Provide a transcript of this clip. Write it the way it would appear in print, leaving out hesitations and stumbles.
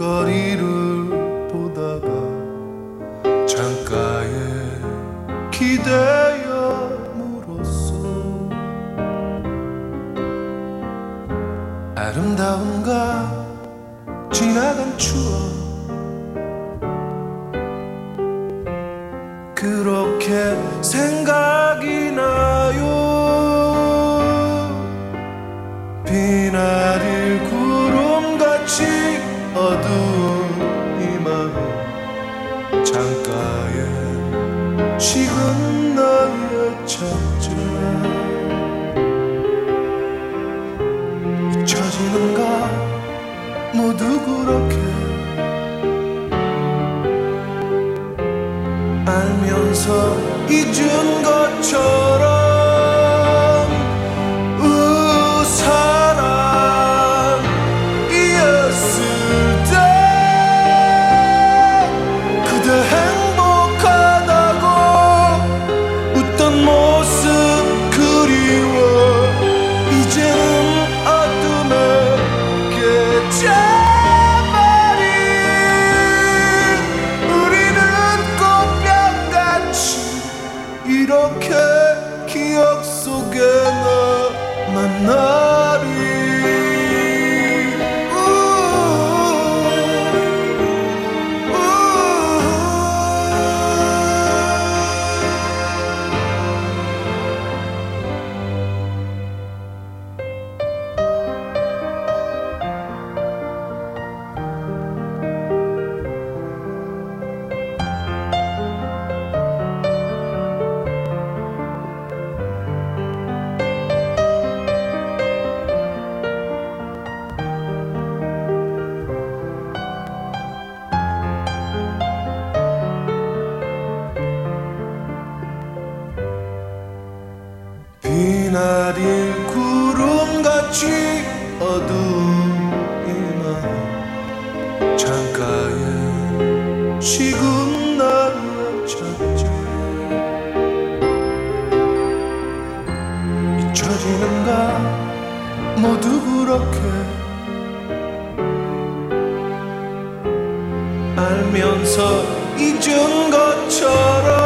거리를 보다가 창가에 기대어 물었어. 아름다운가 지나간 추억 그렇게 생각이 나요. 비나릴 구름같이 어두운 이 마음 창가에 식은 나의 첫째 잊혀지는가 모두 그렇게 알면서 잊은 것처럼 사랑이었을 때 그대 행복하다고 웃던 모습 그리워 이제는 어둠에 깨져버린 우리는 꽃병같이 이렇게 기억 속에 남은 날이 비나릴 구름같이 어두운 이 마음 창가에 식은 나의 첫째 잊혀지는가 모두 그렇게 알면서 잊은 것처럼